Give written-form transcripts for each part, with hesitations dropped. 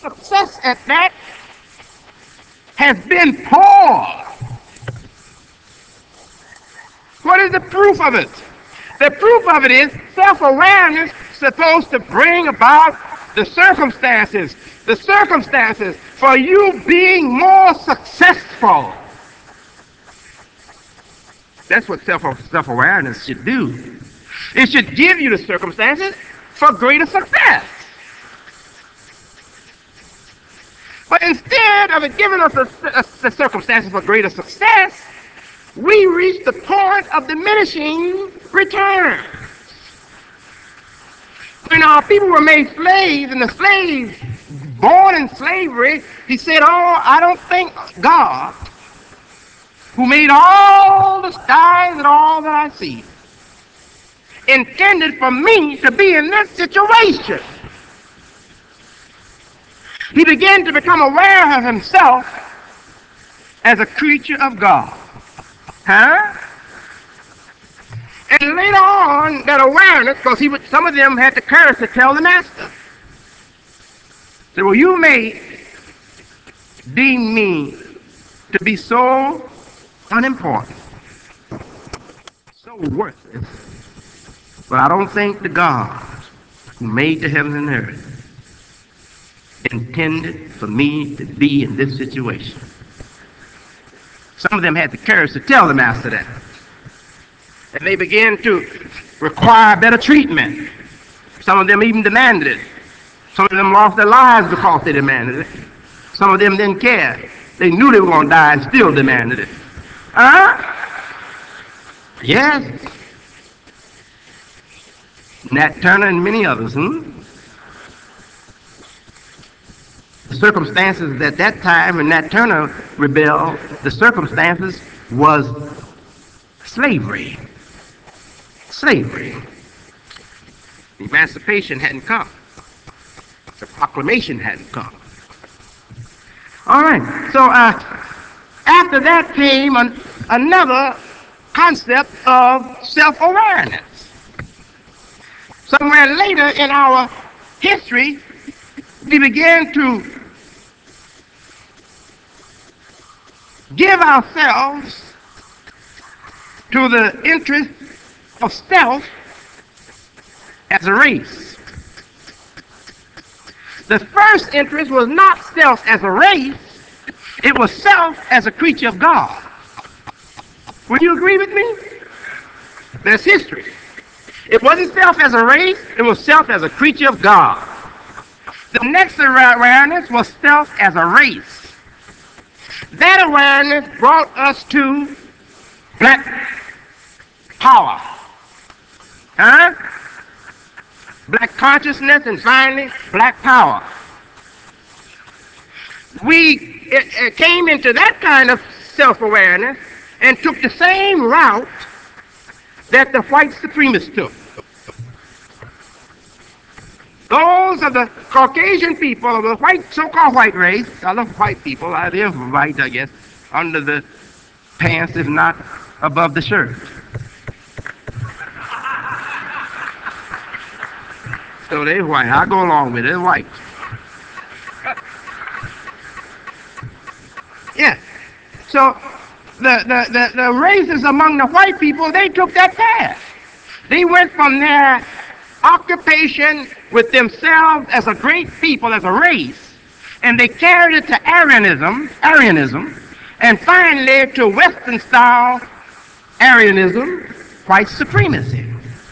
success at that has been poor. What is the proof of it? The proof of it is self-awareness supposed to bring about the circumstances for you being more successful. That's what self-awareness should do. It should give you the circumstances for greater success. But instead of it giving us the circumstances for greater success, we reach the point of diminishing returns. When our people were made slaves, and the slaves born in slavery, he said, "Oh, I don't think God, who made all the skies and all that I see, intended for me to be in this situation." He began to become aware of himself as a creature of God. Huh? And later on, that awareness, because some of them had the courage to tell the master. Said, "Well, you may deem me to be so unimportant, so worthless, but I don't think the God who made the heavens and earth intended for me to be in this situation." Some of them had the courage to tell the master that. And they began to require better treatment. Some of them even demanded it. Some of them lost their lives because they demanded it. Some of them didn't care. They knew they were going to die and still demanded it. Huh? Yes. Nat Turner and many others. The circumstances at that time when Nat Turner rebelled, the circumstances was slavery. Slavery. Emancipation hadn't come. The proclamation hadn't come. All right. So after that came another concept of self-awareness. Somewhere later in our history, we began to give ourselves to the interest of self as a race. The first interest was not self as a race, it was self as a creature of God. Would you agree with me? That's history. It wasn't self as a race, it was self as a creature of God. The next awareness was self as a race. That awareness brought us to black power. Huh? Black consciousness, and finally, black power. It came into that kind of self-awareness and took the same route that the white supremacists took. Those of the Caucasian people of the so-called white race, I love white people, they're white, I guess, under the pants, if not above the shirt. So they're white. I go along with it. They're white. Yeah. So the races among the white people, they took that path. They went from their occupation with themselves as a great people, as a race, and they carried it to Aryanism, and finally to Western style Aryanism, white supremacy.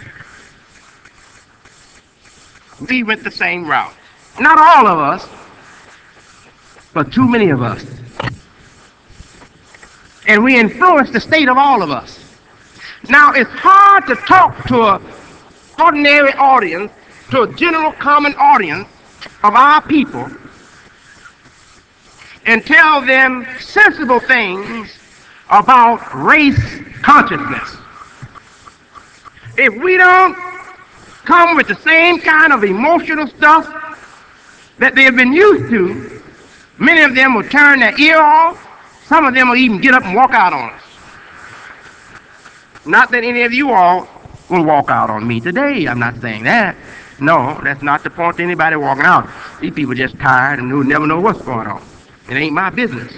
We went the same route. Not all of us, but too many of us. And we influenced the state of all of us. Now, it's hard to talk to an ordinary audience, to a general common audience of our people, and tell them sensible things about race consciousness. If we don't come with the same kind of emotional stuff that they've been used to, many of them will turn their ear off. Some of them will even get up and walk out on us. Not that any of you all will walk out on me today. I'm not saying that. No, that's not the point to anybody walking out. These people just tired and who never know what's going on. It ain't my business.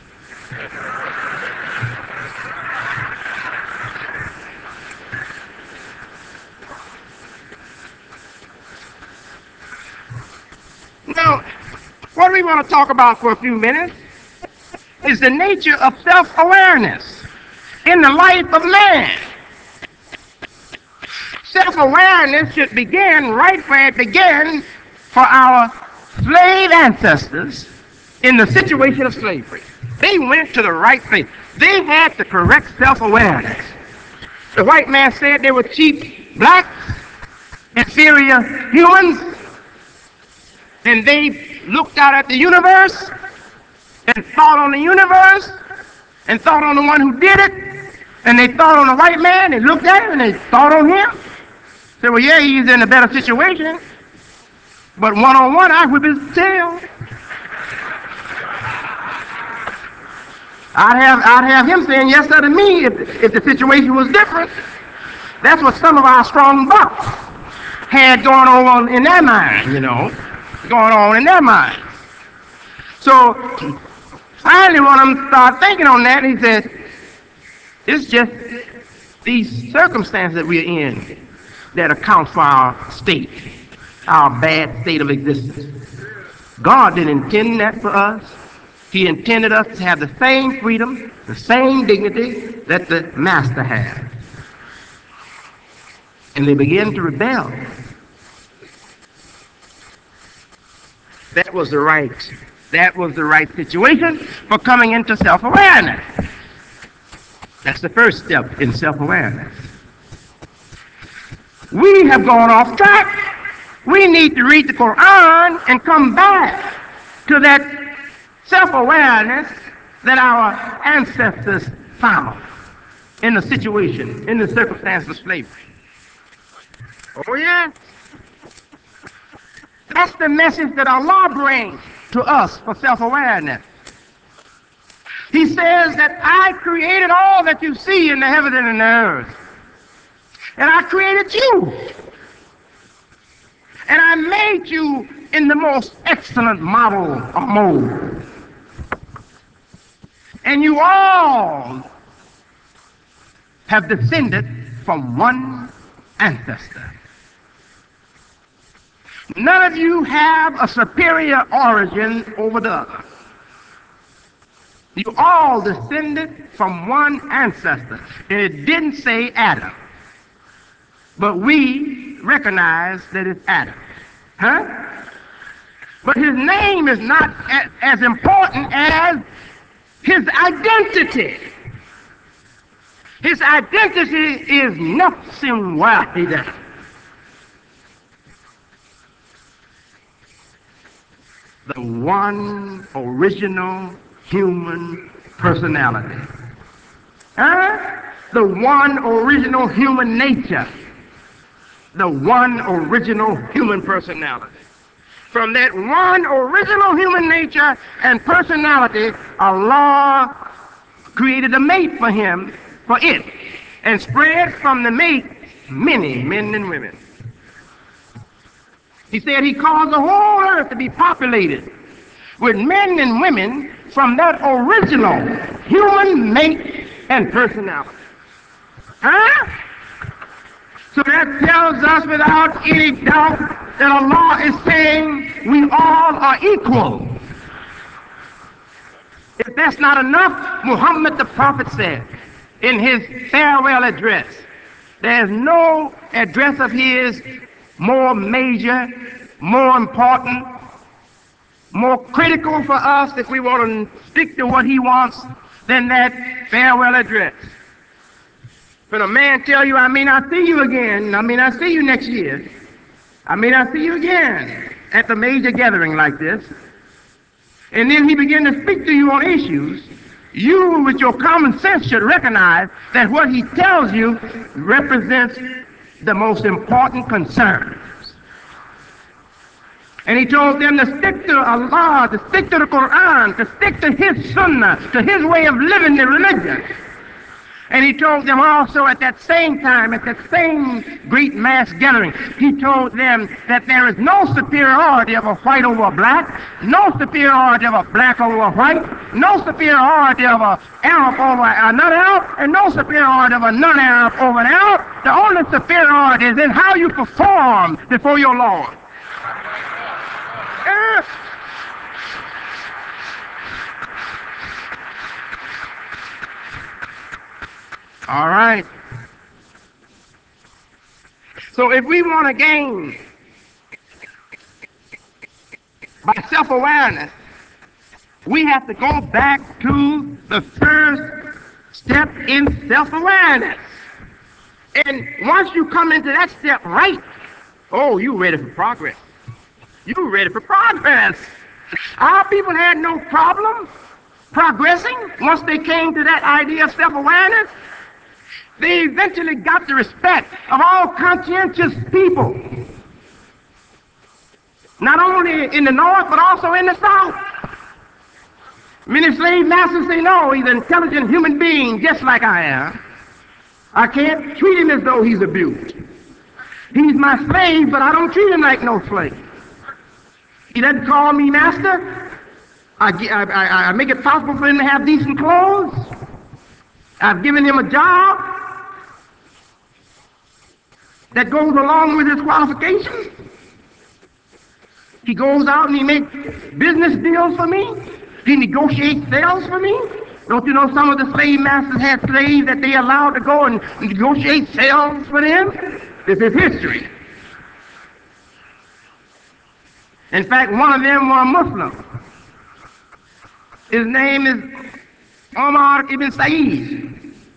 Now, what we want to talk about for a few minutes is the nature of self-awareness in the life of man. Self-awareness should begin right where it began for our slave ancestors in the situation of slavery. They went to the right place. They had the correct self-awareness. The white man said they were cheap blacks, inferior humans, and they looked out at the universe and thought on the universe and thought on the one who did it, and they thought on the white man, they looked at him and they thought on him. Said, well, yeah, he's in a better situation, but one-on-one, I whip his tail. I'd have him saying yes sir to me if the situation was different. That's what some of our strong bucks had going on in their mind, going on in their mind. So finally one of them started thinking on that, and he said, it's just these circumstances that we're in that account for our state, our bad state of existence. God didn't intend that for us. He intended us to have the same freedom, the same dignity that the master had. And they began to rebel. That was the right situation for coming into self-awareness. That's the first step in self-awareness. We have gone off track. We need to read the Quran and come back to that self-awareness that our ancestors found in the situation, in the circumstance of slavery. Oh yeah? That's the message that Allah brings to us for self-awareness. He says that I created all that you see in the heavens and in the earth. And I created you. And I made you in the most excellent model or mold. And you all have descended from one ancestor. None of you have a superior origin over the other. You all descended from one ancestor. And it didn't say Adam. But we recognize that it's Adam. Huh? But his name is not as important as his identity. His identity is nafsin wahida. The one original human personality. Huh? The one original human nature. The one original human personality. From that one original human nature and personality, Allah created a mate for it, and spread from the mate many men and women. He said he caused the whole earth to be populated with men and women from that original human mate and personality. Huh? So that tells us without any doubt that Allah is saying we all are equal. If that's not enough, Muhammad the Prophet said in his farewell address, there's no address of his more major, more important, more critical for us if we want to stick to what he wants than that farewell address. When a man tell you, I may not see you again, I may not see you next year, I may not see you again at the major gathering like this, and then he begin to speak to you on issues, you with your common sense should recognize that what he tells you represents the most important concerns. And he told them to stick to Allah, to stick to the Quran, to stick to his sunnah, to his way of living the religion. And he told them also at that same time, at that same great mass gathering, he told them that there is no superiority of a white over a black, no superiority of a black over a white, no superiority of an Arab over another Arab, and no superiority of a non-Arab over an Arab. The only superiority is in how you perform before your Lord. All right. So if we want to gain by self-awareness, we have to go back to the first step in self-awareness. And once you come into that step right, oh, you ready for progress. You ready for progress. Our people had no problem progressing once they came to that idea of self-awareness. They eventually got the respect of all conscientious people, not only in the North, but also in the South. Many slave masters say, no, he's an intelligent human being just like I am. I can't treat him as though he's a beaut. He's my slave, but I don't treat him like no slave. He doesn't call me master. I make it possible for him to have decent clothes. I've given him a job that goes along with his qualifications. He goes out and he makes business deals for me. He negotiates sales for me. Don't you know some of the slave masters had slaves that they allowed to go and negotiate sales for them? This is history. In fact, one of them was a Muslim. His name is Omar ibn Said.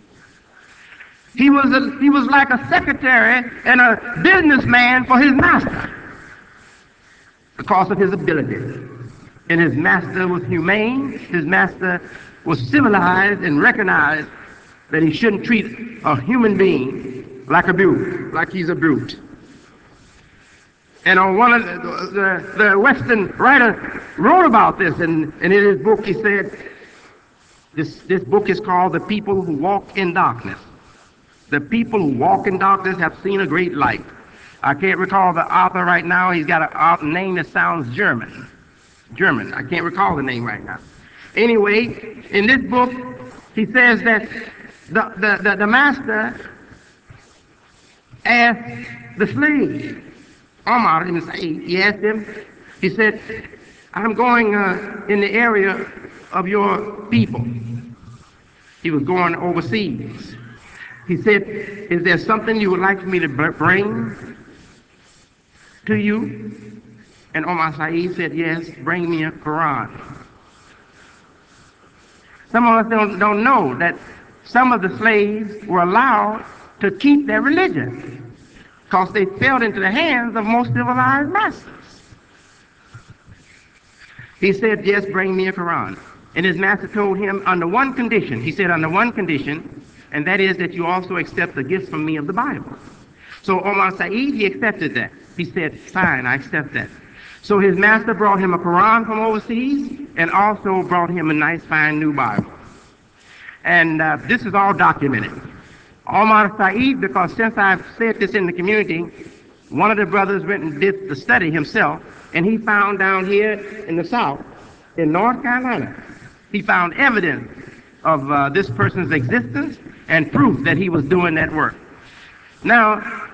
He was like a secretary and a businessman for his master because of his ability. And his master was humane. His master was civilized and recognized that he shouldn't treat a human being like a brute, like he's a brute. And on one of the Western writer wrote about this, and in his book he said, this book is called The People Who Walk in Darkness. The people who walk in darkness have seen a great light. I can't recall the author right now. He's got a name that sounds German. I can't recall the name right now. Anyway, in this book, he says that the master asked the slave, Omar ibn Said, he asked him, he said, I'm going in the area of your people. He was going overseas. He said, is there something you would like for me to bring to you? And Omar Said said, yes, bring me a Quran. Some of us don't know that some of the slaves were allowed to keep their religion because they fell into the hands of most civilized masters. He said, yes, bring me a Quran. And his master told him under one condition. He said, under one condition, and that is that you also accept the gifts from me of the Bible. So Omar Said, he accepted that. He said, fine, I accept that. So his master brought him a Quran from overseas and also brought him a nice, fine new Bible. And this is all documented. Omar Said, because since I've said this in the community, one of the brothers went and did the study himself, and he found down here in the South, in North Carolina, he found evidence of this person's existence and proof that he was doing that work. Now,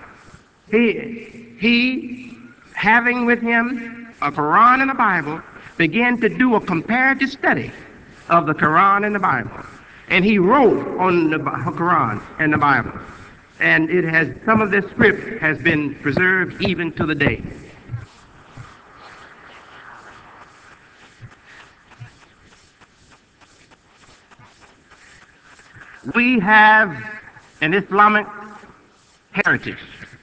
he having with him a Quran and a Bible, began to do a comparative study of the Quran and the Bible. And he wrote on the Quran and the Bible. And it has, some of this script has been preserved even to the day. We have an Islamic heritage.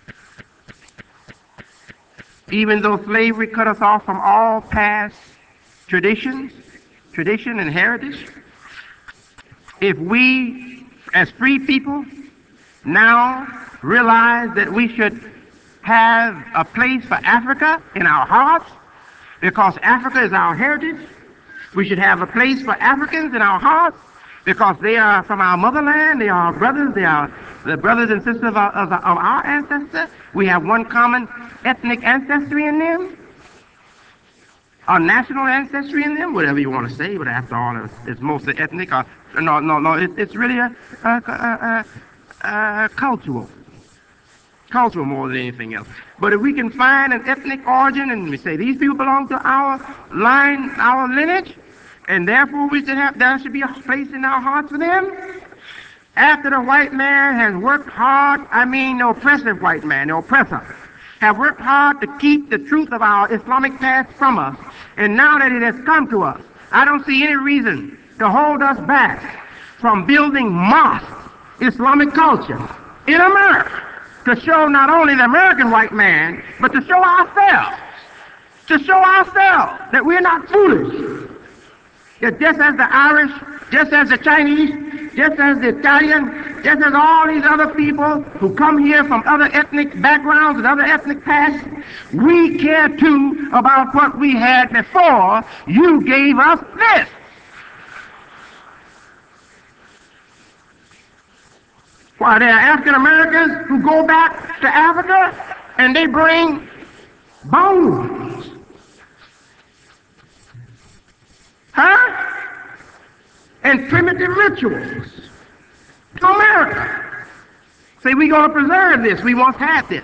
Even though slavery cut us off from all past tradition and heritage, if we as free people now realize that we should have a place for Africa in our hearts, because Africa is our heritage, we should have a place for Africans in our hearts, because they are from our motherland, they are our brothers, they are the brothers and sisters of our ancestors. We have one common ethnic ancestry in them, our national ancestry in them, whatever you want to say, but after all, it's mostly ethnic. No, it's really cultural more than anything else. But if we can find an ethnic origin and we say these people belong to our line, our lineage, and therefore there should be a place in our hearts for them. After the white man has worked hard, the oppressive white man, the oppressor, have worked hard to keep the truth of our Islamic past from us, and now that it has come to us, I don't see any reason to hold us back from building mosques, Islamic culture, in America, to show not only the American white man, but to show ourselves that we're not foolish. That just as the Irish, just as the Chinese, just as the Italian, just as all these other people who come here from other ethnic backgrounds and other ethnic pasts, we care too about what we had before you gave us this. Why, there are African Americans who go back to Africa and they bring bones. And primitive rituals to America. Say, we're going to preserve this. We once had this.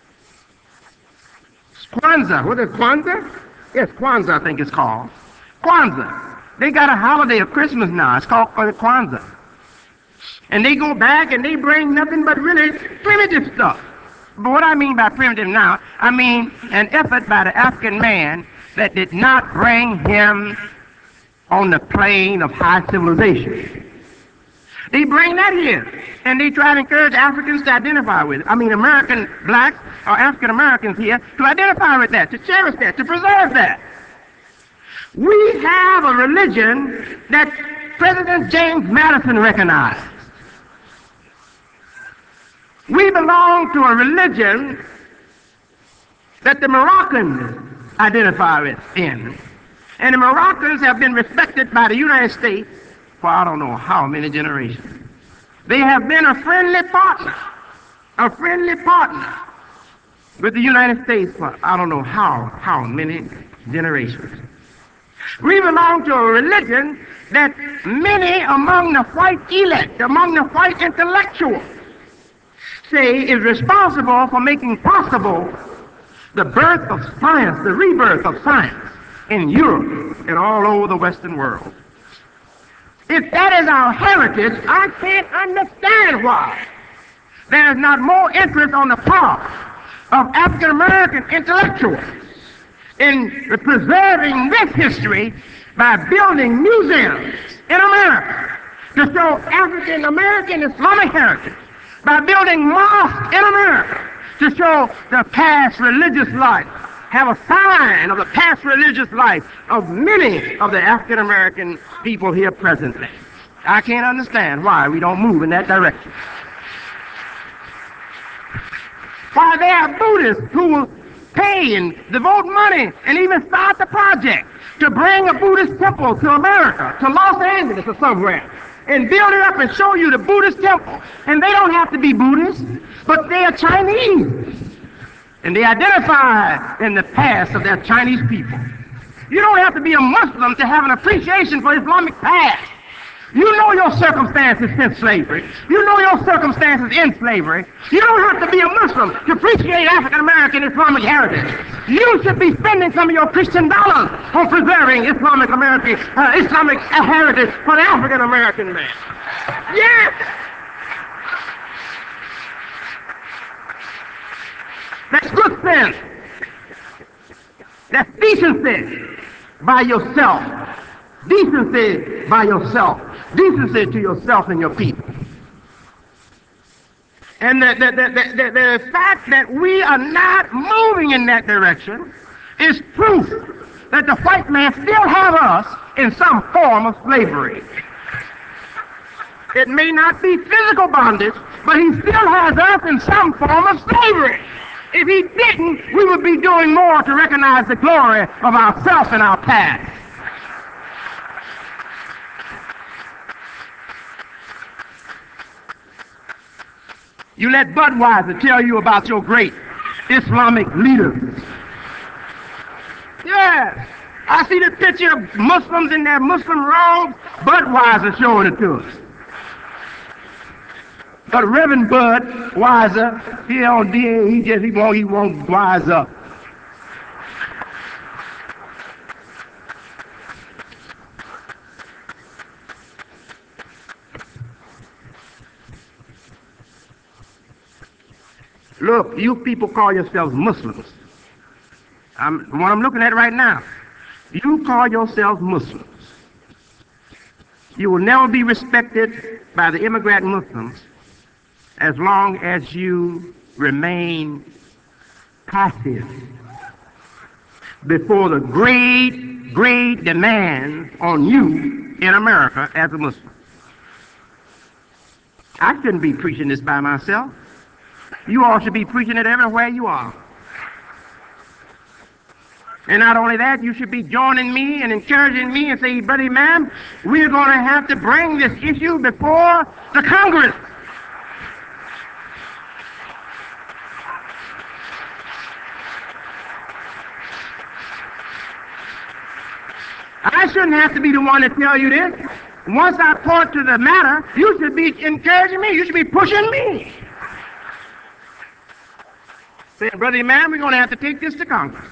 Kwanzaa. What is Kwanzaa? Yes, Kwanzaa, I think it's called. Kwanzaa. They got a holiday of Christmas now. It's called Kwanzaa. And they go back and they bring nothing but really primitive stuff. But what I mean by primitive now, I mean an effort by the African man that did not bring him on the plane of high civilization. They bring that here, and they try to encourage Africans to identify with it. American blacks or African Americans here to identify with that, to cherish that, to preserve that. We have a religion that President James Madison recognized. We belong to a religion that the Moroccans identify with in. And the Moroccans have been respected by the United States for I don't know how many generations. They have been a friendly partner with the United States for I don't know how many generations. We belong to a religion that many among the white elect, among the white intellectuals, say is responsible for making possible the birth of science, the rebirth of science in Europe and all over the Western world. If that is our heritage, I can't understand why there is not more interest on the part of African American intellectuals in preserving this history by building museums in America to show African American Islamic heritage, by building mosques in America to show the past religious life, have a sign of the past religious life of many of the African American people here presently. I can't understand why we don't move in that direction. Why there are Buddhists who will pay and devote money and even start the project to bring a Buddhist temple to America, to Los Angeles or somewhere, and build it up and show you the Buddhist temple. And they don't have to be Buddhists, but they are Chinese. And they identify in the past of their Chinese people. You don't have to be a Muslim to have an appreciation for Islamic past. You know your circumstances since slavery. You know your circumstances in slavery. You don't have to be a Muslim to appreciate African American Islamic heritage. You should be spending some of your Christian dollars on preserving Islamic American Islamic heritage for the African American man. Yes! That's good sense. That's decency by yourself. Decency by yourself. Decency to yourself and your people. And the fact that we are not moving in that direction is proof that the white man still has us in some form of slavery. It may not be physical bondage, but he still has us in some form of slavery. If he didn't, we would be doing more to recognize the glory of ourselves and our past. You let Budweiser tell you about your great Islamic leaders. Yes. I see the picture of Muslims in their Muslim robes. Budweiser showing it to us. But Reverend Budweiser, he on DA, he won't wise up. Look, you people call yourselves Muslims. What I'm looking at right now. You call yourselves Muslims. You will never be respected by the immigrant Muslims as long as you remain passive before the great demands on you in America as a Muslim. I shouldn't be preaching this by myself. You all should be preaching it everywhere you are. And not only that, you should be joining me and encouraging me and say, Brother Imam, we're going to have to bring this issue before the Congress. I shouldn't have to be the one to tell you this. Once I point to the matter, you should be encouraging me. You should be pushing me. Saying, Brother Imam, we're going to have to take this to Congress.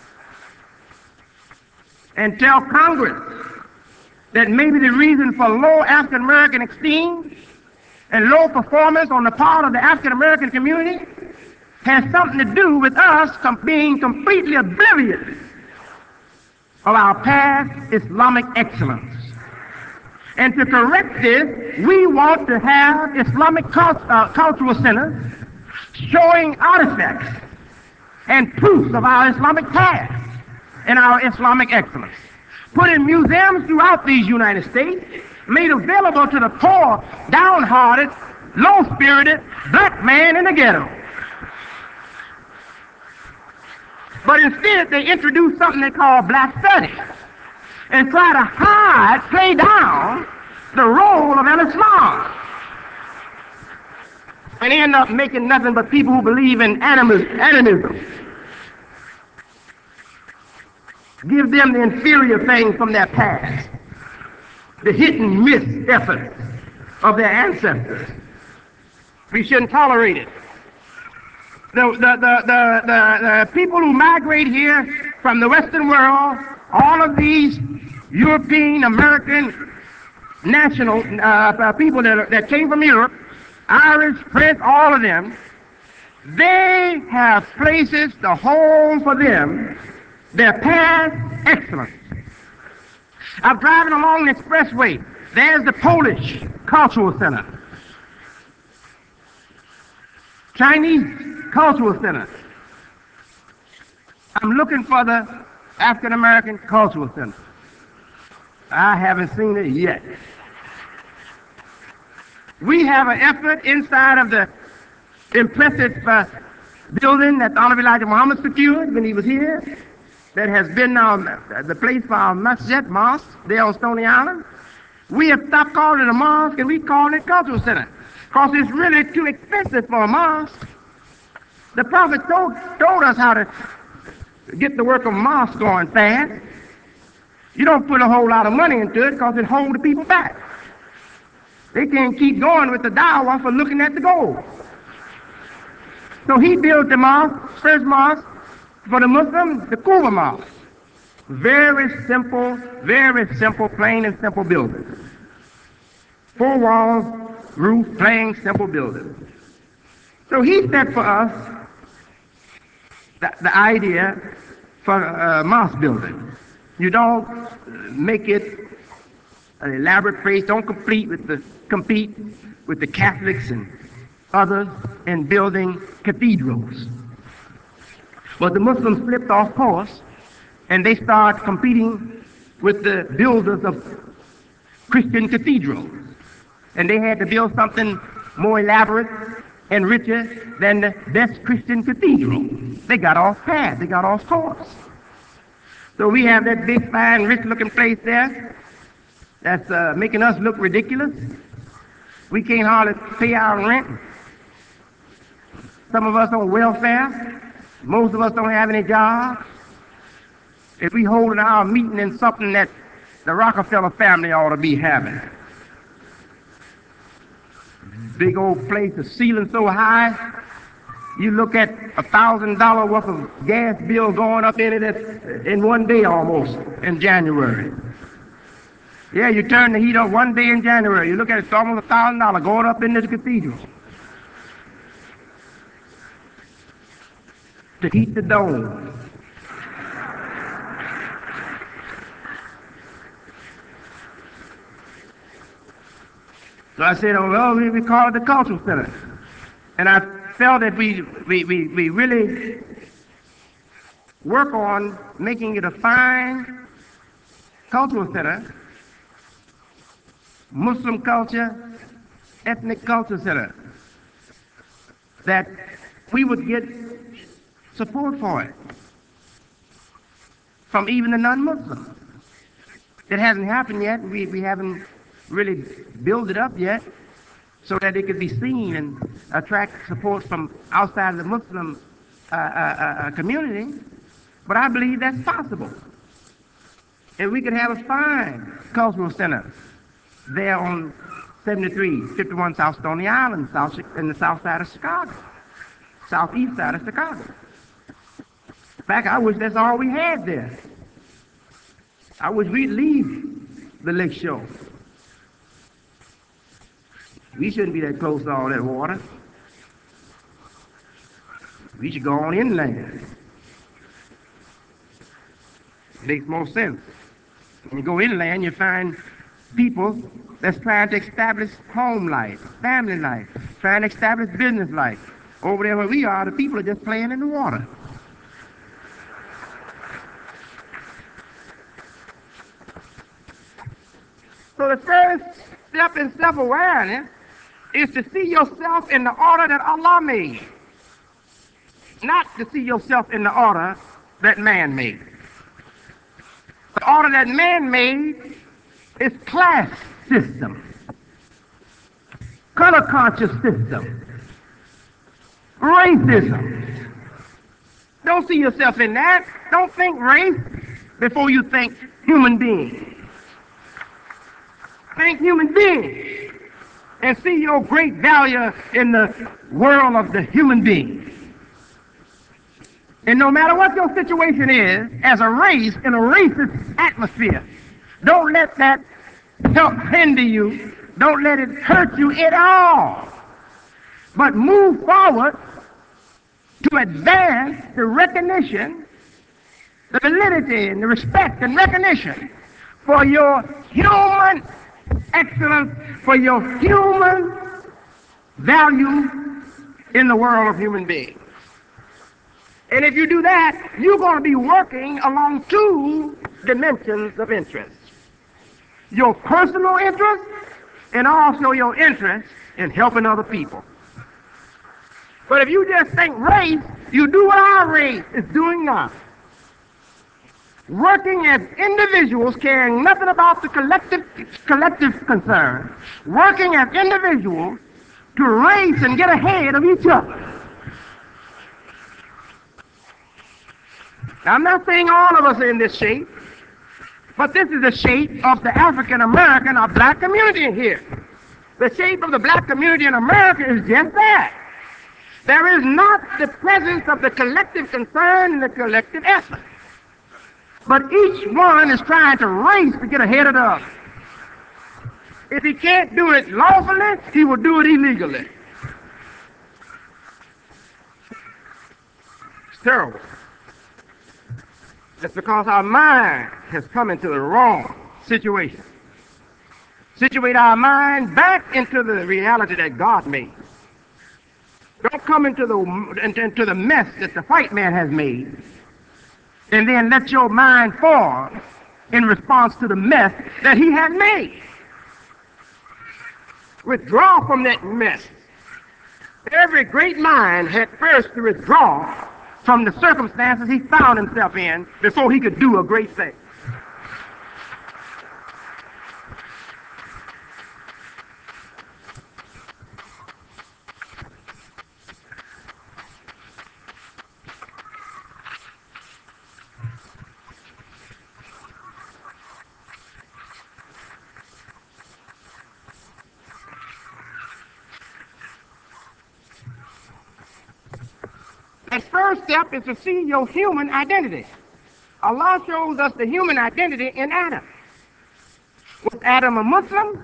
And tell Congress that maybe the reason for low African American esteem and low performance on the part of the African American community has something to do with us being completely oblivious of our past Islamic excellence. And to correct this, we want to have Islamic cultural centers showing artifacts and proofs of our Islamic past and our Islamic excellence. Put in museums throughout these United States, made available to the poor, downhearted, low-spirited black man in the ghetto. But instead, they introduce something they call black studies and try to play down the role of Islam. And end up making nothing but people who believe in animism. Give them the inferior things from their past, the hit and miss efforts of their ancestors. We shouldn't tolerate it. The people who migrate here from the Western world, all of these European, American, national people that came from Europe, Irish, French, all of them, they have places to hold for them their past excellence. I'm driving along the expressway. There's the Polish Cultural Center, Chinese Cultural Center. I'm looking for the African American Cultural Center. I haven't seen it yet. We have an effort inside of the impressive building that the Honorable Elijah Muhammad secured when he was here, that has been the place for our Masjid Mosque there on Stony Island. We have stopped calling it a mosque and we call it Cultural Center because it's really too expensive for a mosque. The Prophet told us how to get the work of mosque going fast. You don't put a whole lot of money into it because it holds the people back. They can't keep going with the dawah for looking at the gold. So he built the mosque, first mosque for the Muslims, the Kuba Mosque. Very simple, plain and simple building. 4 walls, roof, plain, simple building. So he set for us the idea for a mosque building. You don't make it an elaborate place. Don't compete with the Catholics and others in building cathedrals. But the Muslims flipped off course and they start competing with the builders of Christian cathedrals. And they had to build something more elaborate and richer than the best Christian cathedral. They got off path. They got off course. So we have that big, fine, rich-looking place there that's making us look ridiculous. We can't hardly pay our rent. Some of us on welfare. Most of us don't have any jobs. If we holding our meeting in something that the Rockefeller family ought to be having. Big old place, the ceiling so high, you look at $1,000 worth of gas bill going up in it in one day almost in January. Yeah, you turn the heat up one day in January. You look at it, it's almost $1,000 going up in this cathedral to heat the dome. So I said, oh, well, we call it the Cultural Center. And I felt that we really work on making it a fine cultural center, Muslim culture, ethnic culture center, that we would get support for it from even the non-Muslims. It hasn't happened yet. We haven't really built it up yet so that it could be seen and attract support from outside of the Muslim community. But I believe that's possible. And we could have a fine cultural center there on 51 South Stony Island, in the south side of Chicago, southeast side of Chicago. In fact, I wish that's all we had there. I wish we'd leave the lake shore. We shouldn't be that close to all that water. We should go on inland. Makes more sense. When you go inland, you find people that's trying to establish home life, family life, trying to establish business life. Over there where we are, the people are just playing in the water. So the first step in self-awareness is to see yourself in the order that Allah made, not to see yourself in the order that man made. The order that man made is class system, color conscious system, racism. Don't see yourself in that. Don't think race before you think human being. Think human being and see your great value in the world of the human being. And no matter what your situation is, as a race, in a racist atmosphere, don't let that help hinder you. Don't let it hurt you at all. But move forward to advance the recognition, the validity, and the respect and recognition for your human excellence, for your human value in the world of human beings. And if you do that, you're going to be working along two dimensions of interest. Your personal interest and also your interest in helping other people. But if you just think race, you do what our race is doing now. Working as individuals, caring nothing about the collective concern, working as individuals to race and get ahead of each other. Now, I'm not saying all of us are in this shape, but this is the shape of the African American or black community here. The shape of the black community in America is just that. There is not the presence of the collective concern and the collective effort. But each one is trying to race to get ahead of the other. If he can't do it lawfully, he will do it illegally. It's terrible. It's because our mind has come into the wrong situation. Situate our mind back into the reality that God made. Don't come into the mess that the white man has made, and then let your mind form in response to the mess that he has made. Withdraw from that mess. Every great mind had first to withdraw from the circumstances he found himself in before he could do a great thing. first step is to see your human identity. Allah shows us the human identity in Adam. Was Adam a Muslim?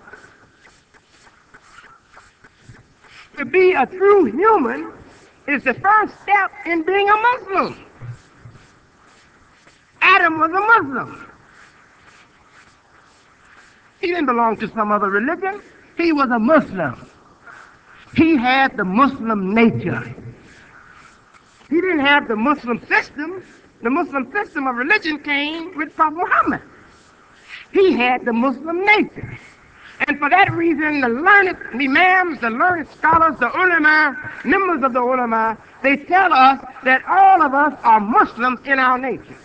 To be a true human is the first step in being a Muslim. Adam was a Muslim. He didn't belong to some other religion. He was a Muslim. He had the Muslim nature. He didn't have the Muslim system. The Muslim system of religion came with Prophet Muhammad. He had the Muslim nature. And for that reason, the learned imams, the learned scholars, the ulama, members of the ulama, they tell us that all of us are Muslims in our nature.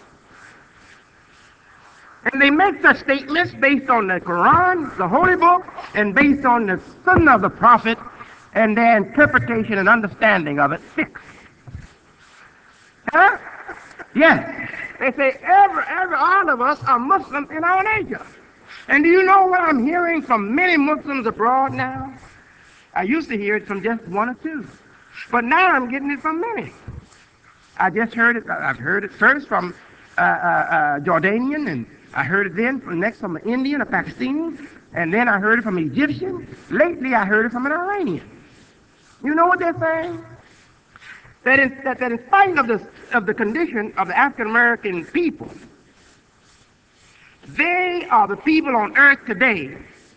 And they make such statements based on the Quran, the Holy Book, and based on the Sunnah of the Prophet, and their interpretation and understanding of it fixed. Huh? Yes. They say all of us are Muslims in our nature. And do you know what I'm hearing from many Muslims abroad now? I used to hear it from just one or two. But now I'm getting it from many. I've heard it first from Jordanian, and I heard it then next from an Indian, a Pakistani, and then I heard it from an Egyptian. Lately I heard it from an Iranian. You know what they're saying? That in spite of the condition of the African American people, they are the people on earth today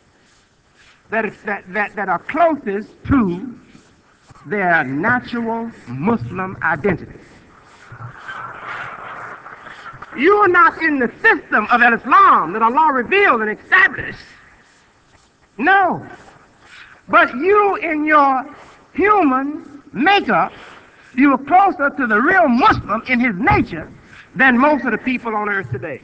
that are closest to their natural Muslim identity. You are not in the system of Islam that Allah revealed and established. No. But you in your human makeup, you are closer to the real Muslim in his nature than most of the people on earth today.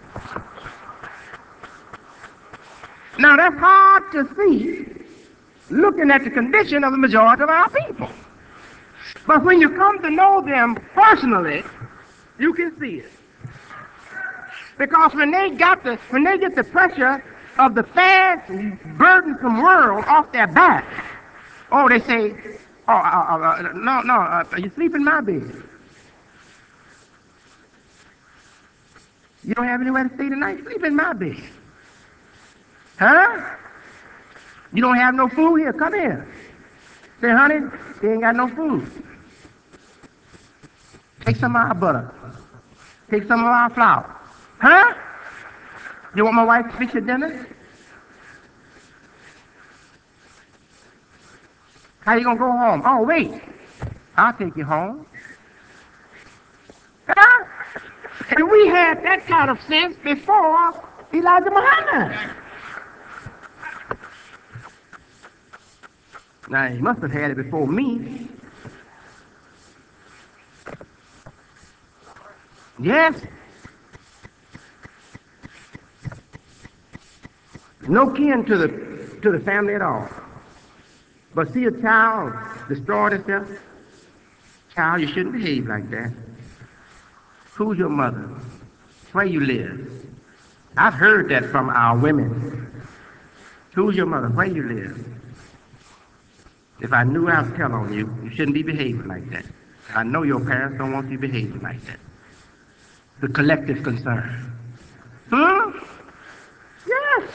Now that's hard to see looking at the condition of the majority of our people. But when you come to know them personally, you can see it. Because when they get the pressure of the fast, burdensome world off their back, oh, they say, no, you sleep in my bed. You don't have anywhere to stay tonight? Sleep in my bed. Huh? You don't have no food here? Come here. Say, honey, they ain't got no food. Take some of our butter. Take some of our flour. Huh? You want my wife to fix your dinner? How you gonna go home? Oh, wait. I'll take you home. Huh? And we had that kind of sense before Elijah Muhammad. Now, he must have had it before me. Yes. No kin to the family at all. But see a child destroy itself? Child, you shouldn't behave like that. Who's your mother? Where you live? I've heard that from our women. Who's your mother? Where you live? If I knew, I'd tell on you. You shouldn't be behaving like that. I know your parents don't want you behaving like that. The collective concern. Yes.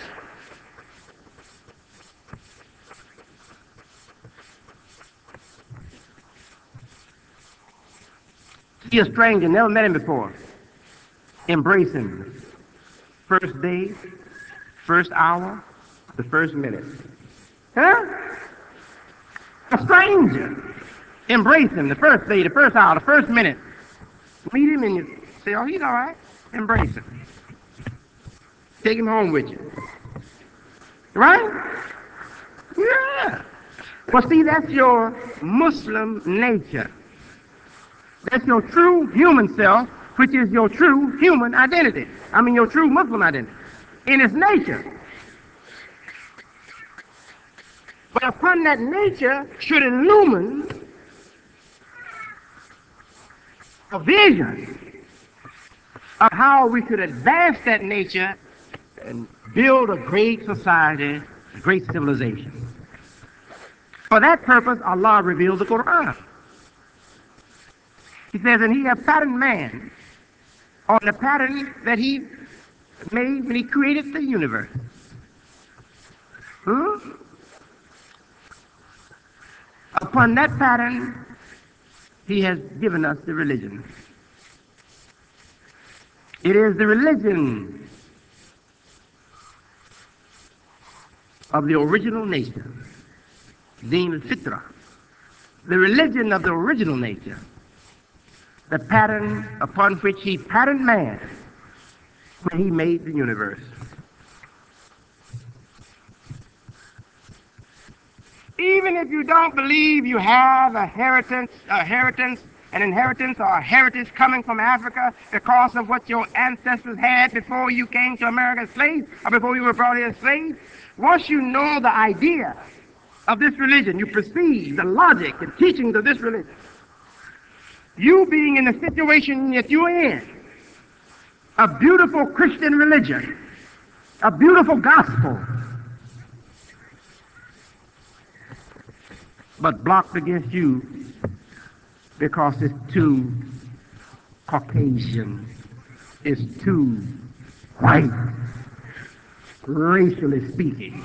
See a stranger, never met him before. Embrace him. First day, first hour, the first minute. Huh? A stranger. Embrace him the first day, the first hour, the first minute. Meet him and you say, oh, he's all right. Embrace him. Take him home with you. Right? Yeah. Well, see, that's your Muslim nature. That's your true human self, which is your true human identity. I mean, your true Muslim identity. In its nature. But upon that nature should illumine a vision of how we could advance that nature and build a great society, a great civilization. For that purpose, Allah revealed the Quran. He says, and he have patterned man on the pattern that he made when he created the universe. Hmm? Upon that pattern, he has given us the religion. It is the religion of the original nature, Deen al-Fitra, the religion of the original nature, the pattern upon which he patterned man when he made the universe. Even if you don't believe you have an inheritance or a heritage coming from Africa because of what your ancestors had before you came to America as slaves or before you were brought here as slaves, once you know the idea of this religion, you perceive the logic and teachings of this religion, you being in the situation that you're in, a beautiful Christian religion, a beautiful gospel, but blocked against you because it's too Caucasian, it's too white, racially speaking.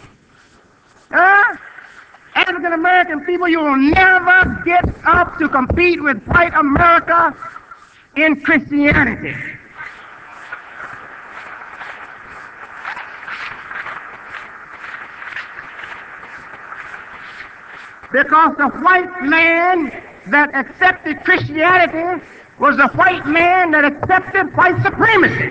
African American people, you will never get up to compete with white America in Christianity. Because the white man that accepted Christianity was the white man that accepted white supremacy.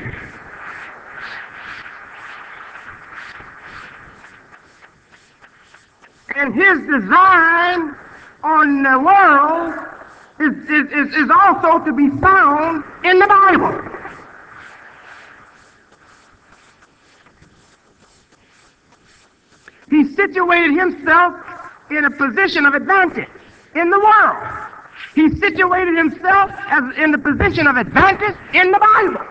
And his design on the world is also to be found in the Bible. He situated himself in a position of advantage in the world. He situated himself in the position of advantage in the Bible.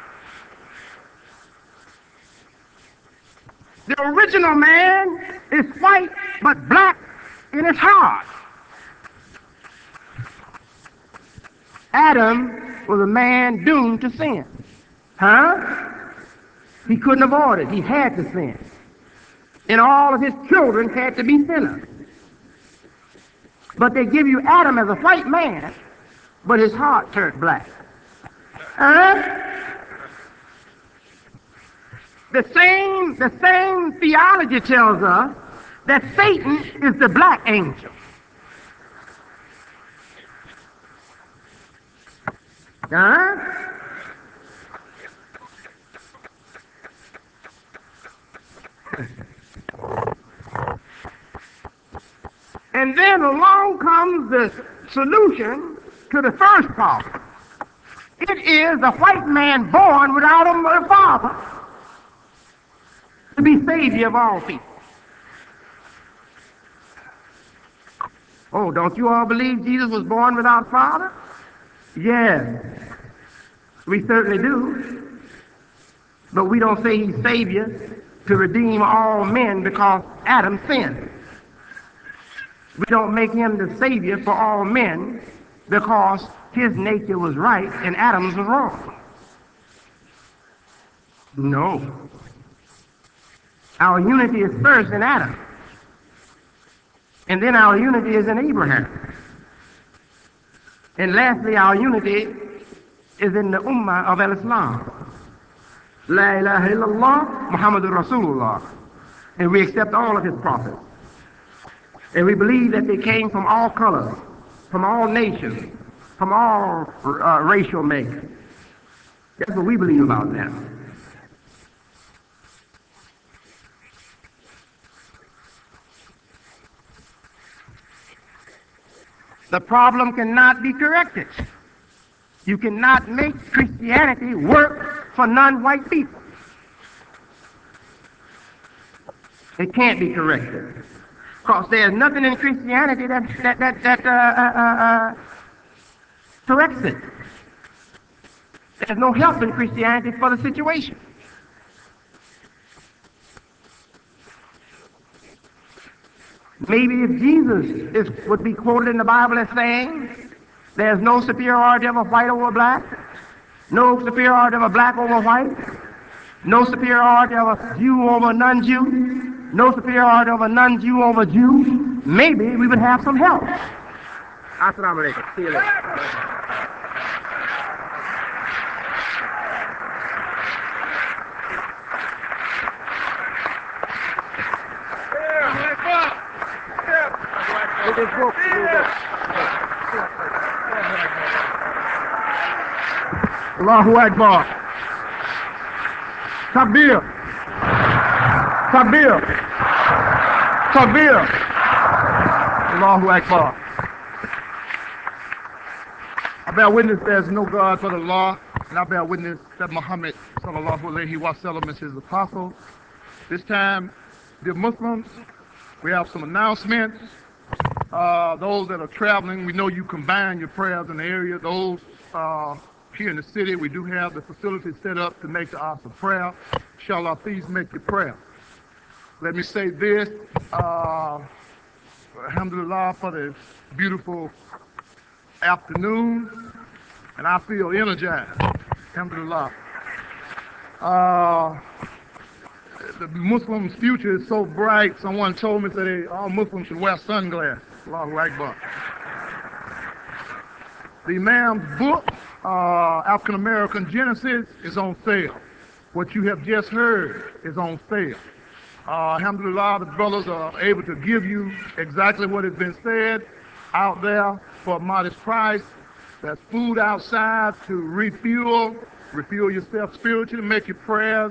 The original man is white but black in his heart. Adam was a man doomed to sin. He couldn't avoid it. He had to sin. And all of his children had to be sinners. But they give you Adam as a white man, but his heart turned black. The same theology tells us that Satan is the black angel. And then along comes the solution to the first problem. It is the white man born without a father to be savior of all people. Oh, don't you all believe Jesus was born without father? Yes, we certainly do. But we don't say he's savior to redeem all men because Adam sinned. We don't make him the savior for all men because his nature was right and Adam's was wrong. No. Our unity is first in Adam. And then our unity is in Abraham. And lastly, our unity is in the Ummah of Islam. La ilaha illallah, Muhammadur Rasulullah. And we accept all of his prophets. And we believe that they came from all colors, from all nations, from all racial makes. That's what we believe about them. The problem cannot be corrected. You cannot make Christianity work for non-white people. It can't be corrected. Because there's nothing in Christianity that corrects it. There's no help in Christianity for the situation. Maybe if Jesus would be quoted in the Bible as saying There's no superiority of a white over black, no superiority of a black over white, no superiority of a Jew over a non-Jew, no superiority of a non-Jew over a Jew. Maybe we would have some help. Assalamu alaikum. See you later. Allahu Akbar. Takbir. Takbir. Takbir. Allahu Akbar. I bear witness there's no God but Allah, and I bear witness that Muhammad sallallahu alaihi wasallam is his apostle. This time, dear Muslims, we have some announcements. Those that are traveling, we know you combine your prayers in the area. Those here in the city, we do have the facilities set up to make the hours of prayer. Inshallah, please make your prayer. Let me say this, alhamdulillah, for this beautiful afternoon, and I feel energized, alhamdulillah. The Muslims' future is so bright, someone told me that all Muslims should wear sunglasses. Allahu Akbar. The Imam's book, African American Genesis, is on sale. What you have just heard is on sale. Alhamdulillah, the brothers are able to give you exactly what has been said out there for a modest price. There's food outside to refuel yourself spiritually, make your prayers.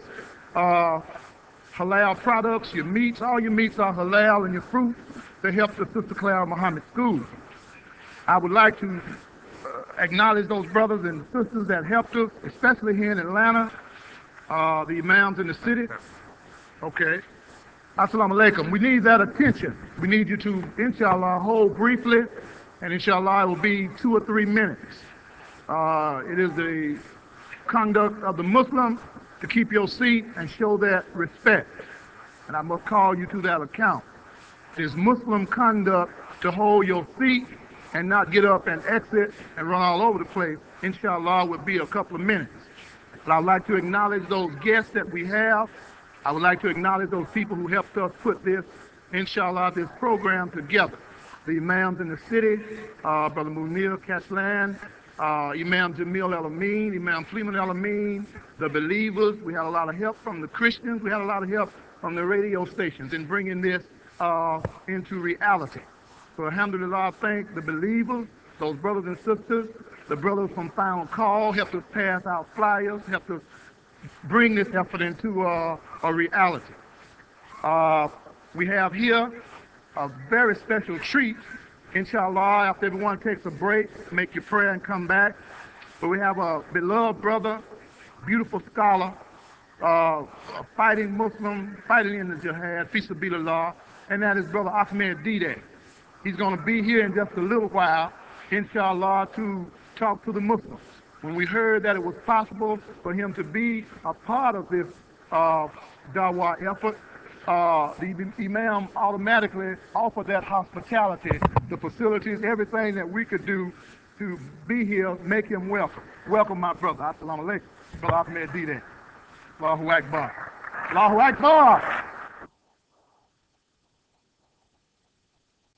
Halal products, your meats, all your meats are halal, and your fruits, they help the Sister Clara Muhammad School. I would like to acknowledge those brothers and sisters that helped us, especially here in Atlanta, the imams in the city. Okay. Assalamu alaikum. We need that attention. We need you to, inshallah, hold briefly, and inshallah, it will be 2 or 3 minutes. It is the conduct of the Muslim to keep your seat and show that respect. And I must call you to that account. It is Muslim conduct to hold your seat and not get up and exit and run all over the place. Inshallah, would be a couple of minutes. But I'd like to acknowledge those guests that we have. I would like to acknowledge those people who helped us put this, inshallah, this program together. The imams in the city, Brother Munir Kashlan, Imam Jamil El-Amin, Imam Fleeman El-Amin, the believers. We had a lot of help from the Christians. We had a lot of help from the radio stations in bringing this into reality. So alhamdulillah, thank the believers, those brothers and sisters, the brothers from Final Call helped us pass out flyers, helped us bring this effort into a reality. We have here a very special treat. Inshallah, after everyone takes a break, make your prayer and come back. But we have a beloved brother, beautiful scholar, a fighting Muslim, fighting in the jihad, fi sabilillah, and that is Brother Ahmed Dide. He's going to be here in just a little while, inshallah, to talk to the Muslims. When we heard that it was possible for him to be a part of this dawah effort, the Imam automatically offered that hospitality, the facilities, everything that we could do to be here, make him welcome. Welcome, my brother. Assalamu alaikum. Brother Ahmed Dide. Allahu Akbar. Allahu Akbar.